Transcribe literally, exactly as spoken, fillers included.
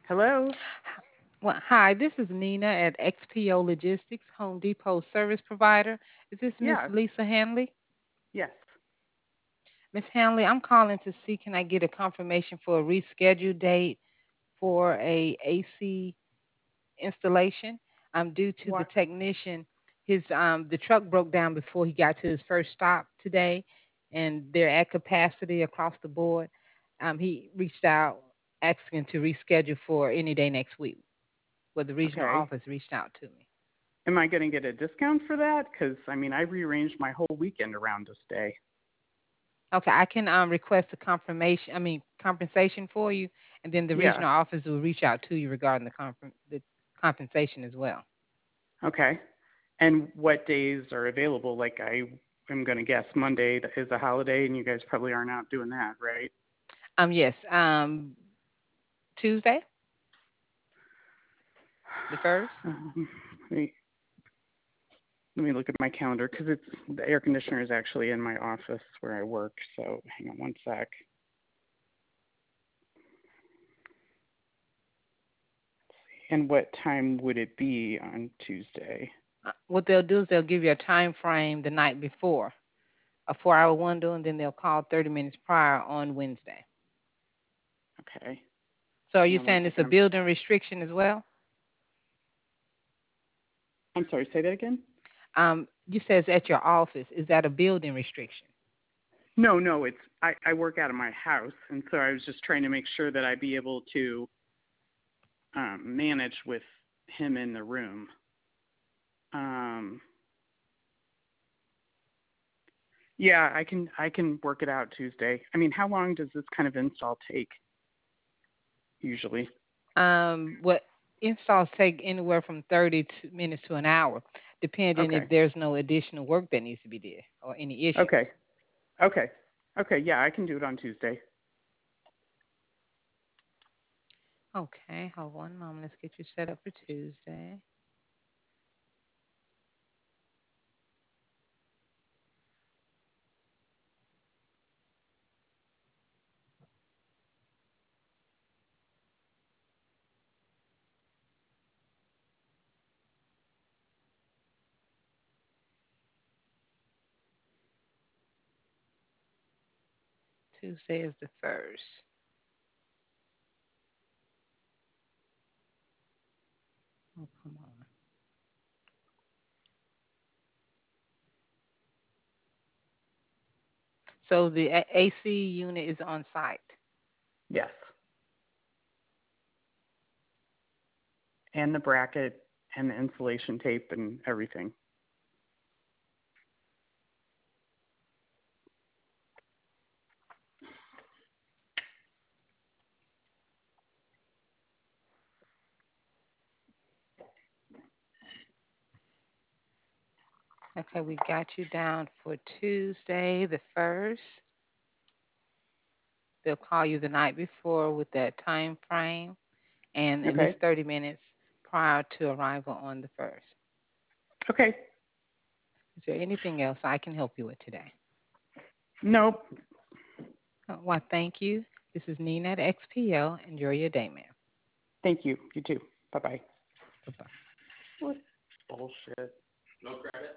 Hello? Well, hi, this is Nina at X P O Logistics, Home Depot service provider. Is this Miss Yeah, Lisa Hanley? yes. Miss Hanley, I'm calling to see can I get a confirmation for a rescheduled date for a AC installation? Um, due to the What? technician, his um the truck broke down before he got to his first stop today, and they're at capacity across the board. Um, he reached out asking to reschedule for any day next week. Well, the regional Okay. office reached out to me. Am I going to get a discount for that? Because, I mean, I rearranged my whole weekend around this day. Okay, I can um, request a confirmation, I mean, compensation for you, and then the Yeah. regional office will reach out to you regarding the, comp- the compensation as well. Okay. And what days are available? Like, I am going to guess Monday is a holiday, and you guys probably aren't out doing that, right? Um, yes, um, Tuesday, the first. Um, let, me, let me look at my calendar because it's the air conditioner is actually in my office where I work. So hang on one sec. And what time would it be on Tuesday? Uh, What they'll do is they'll give you a time frame the night before, a four-hour window, and then they'll call thirty minutes prior on Wednesday. Okay. So are Hang you on one saying it's second. a I'm, building restriction as well? I'm sorry, say that again? Um, you said it's at your office. Is that a building restriction? No, no, it's I, I work out of my house, and so I was just trying to make sure that I'd be able to um, manage with him in the room. Um, yeah, I can I can work it out Tuesday. I mean, how long does this kind of install take usually? Um, what installs take anywhere from thirty to minutes to an hour, depending Okay, if there's no additional work that needs to be did or any okay, issues. okay, okay. Yeah, I can do it on Tuesday. Okay, hold one moment. Let's get you set up for Tuesday. Tuesday is the first. Oh, come on. So the A- AC unit is on site. Yes, and the bracket and the insulation tape and everything. Okay, we got you down for Tuesday the first. They'll call you the night before with that time frame and at Okay, least thirty minutes prior to arrival on the first. okay. Is there anything else I can help you with today? Nope. Uh, Why, thank you. This is Nina at X P O. Enjoy your day, ma'am. Thank you. You too. Bye bye. Bye-bye. What bullshit?